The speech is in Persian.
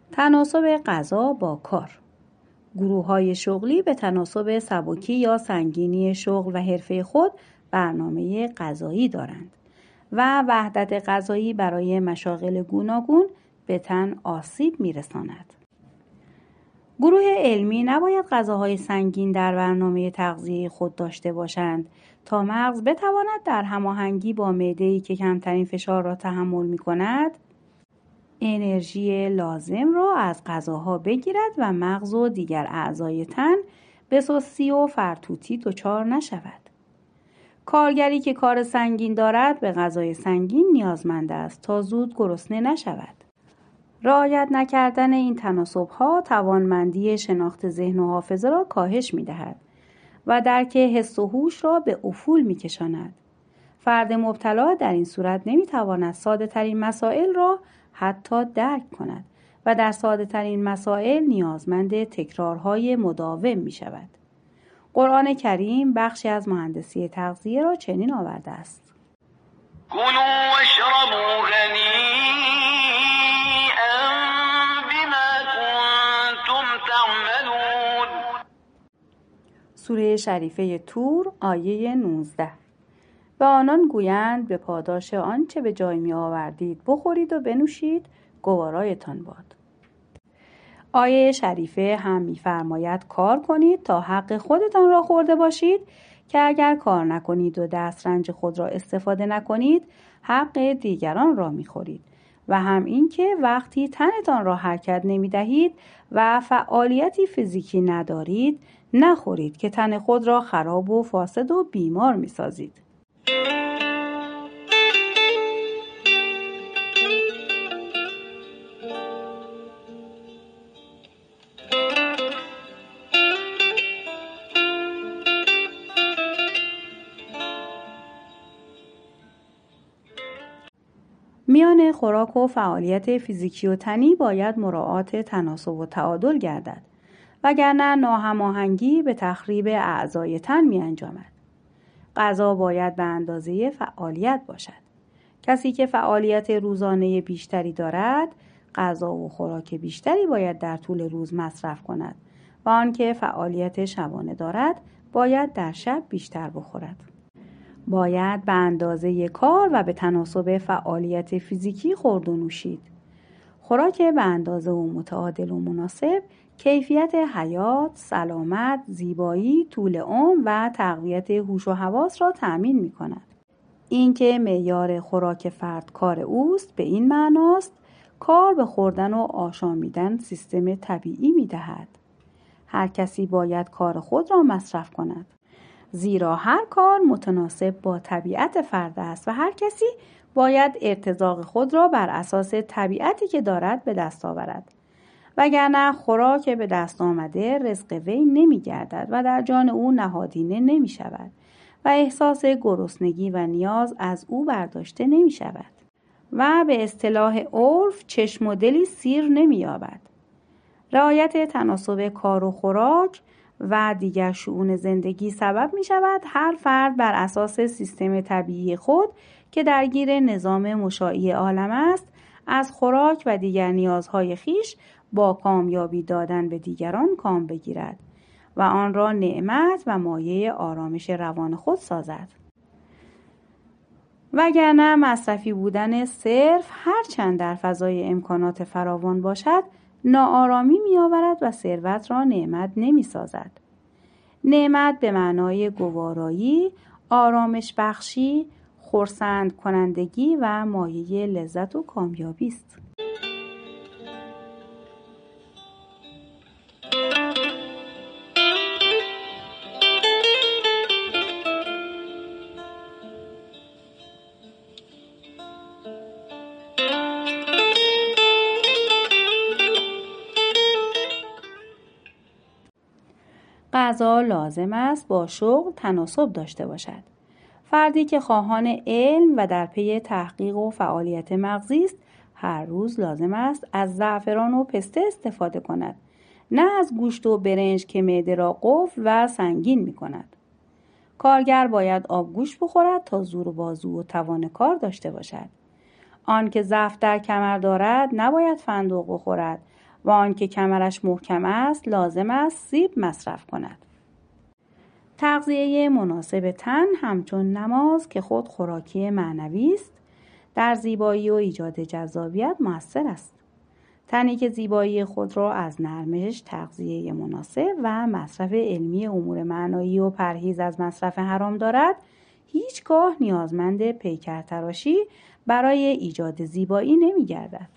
تناسب غذا با کار. گروه‌های شغلی به تناسب سبکی یا سنگینی شغل و حرفه خود برنامه غذایی دارند و وحدت غذایی برای مشاغل گوناگون به تن آسیب می‌رساند. گروه علمی نباید غذاهای سنگین در برنامه تغذیه خود داشته باشند تا مغز بتواند در هماهنگی با معده‌ای که کمترین فشار را تحمل می‌کند انرژی لازم را از غذاها بگیرد و مغز و دیگر اعضای تن به سستی و فرتوتی دچار نشود. کارگری که کار سنگین دارد به غذای سنگین نیازمند است تا زود گرسنه نشود. رعایت نکردن این تناسب‌ها توانمندی شناخت ذهن و حافظه را کاهش می‌دهد و درک حس و هوش را به افول می‌کشاند. فرد مبتلا در این صورت نمی‌تواند ساده‌ترین مسائل را حتی درک کند و در ساده‌ترین مسائل نیازمند تکرارهای مداوم می‌شود. قرآن کریم بخشی از مهندسی تغذیه را چنین آورده است: کلوا واشربوا هنیئا بما کنتم تعملون. سوره شریفه طور آیه 19. و آنان گویند به پاداش آنچه به جای می آوردید بخورید و بنوشید، گوارایتان باد. آیه شریفه هم می فرماید کار کنید تا حق خودتان را خورده باشید که اگر کار نکنید و دسترنج خود را استفاده نکنید حق دیگران را می خورید و هم این که وقتی تنتان را حرکت نمی دهید و فعالیتی فیزیکی ندارید نخورید که تن خود را خراب و فاسد و بیمار می سازید. میان خوراک و فعالیت فیزیکی و تنی باید مراعات تناسب و تعادل گردد وگرنه ناهماهنگی به تخریب اعضای تن می انجامد. غذا باید به اندازه فعالیت باشد. کسی که فعالیت روزانه بیشتری دارد غذا و خوراک بیشتری باید در طول روز مصرف کند و آنکه فعالیت شبانه دارد باید در شب بیشتر بخورد. باید به اندازه کار و به تناسب فعالیت فیزیکی خورد و نوشید. خوراک به اندازه و متعادل و مناسب کیفیت حیات، سلامت، زیبایی، طول عمر و تقویت هوش و حواس را تأمین می کند. این که معیار خوراک فرد کار اوست به این معناست کار به خوردن و آشامیدن سیستم طبیعی می دهد. هر کسی باید کار خود را مصرف کند. زیرا هر کار متناسب با طبیعت فرد است و هر کسی باید ارتزاق خود را بر اساس طبیعتی که دارد به دست آورد. وگرنه خوراک به دست آمده رزق وی نمی گردد و در جان او نهادینه نمی شود و احساس گرسنگی و نیاز از او برداشته نمی شود و به اصطلاح عرف چشم و دلی سیر نمی یابد. رعایت تناسب کار و خوراک و دیگر شؤون زندگی سبب می شود هر فرد بر اساس سیستم طبیعی خود که درگیر نظام مشاعی عالم است از خوراک و دیگر نیازهای خیش با کامیابی دادن به دیگران کام بگیرد و آن را نعمت و مایه آرامش روان خود سازد. وگرنه مصرفی بودن صرف هرچند در فضای امکانات فراوان باشد ناآرامی می آورد و ثروت را نعمت نمی سازد. نعمت به معنای گوارایی، آرامش بخشی، خرسند کنندگی و مایه لذت و کامیابی است. غذا لازم است با شغل تناسب داشته باشد. فردی که خواهان علم و در پی تحقیق و فعالیت مغزی است، هر روز لازم است از زعفران و پسته استفاده کند، نه از گوشت و برنج که معده را قفل و سنگین می کند. کارگر باید آبگوشت بخورد تا زور و بازو و توان کار داشته باشد. آن که ضعف در کمر دارد نباید فندق بخورد و آنکه کمرش محکم است لازم است سیب مصرف کند. تغذیه مناسب تن همچون نماز که خود خوراکی معنوی است در زیبایی و ایجاد جذابیت مؤثر است. تنی که زیبایی خود را از نرمش، تغذیه مناسب و مصرف علمی امور معنایی و پرهیز از مصرف حرام دارد هیچگاه نیازمند پیکر تراشی برای ایجاد زیبایی نمی گردد.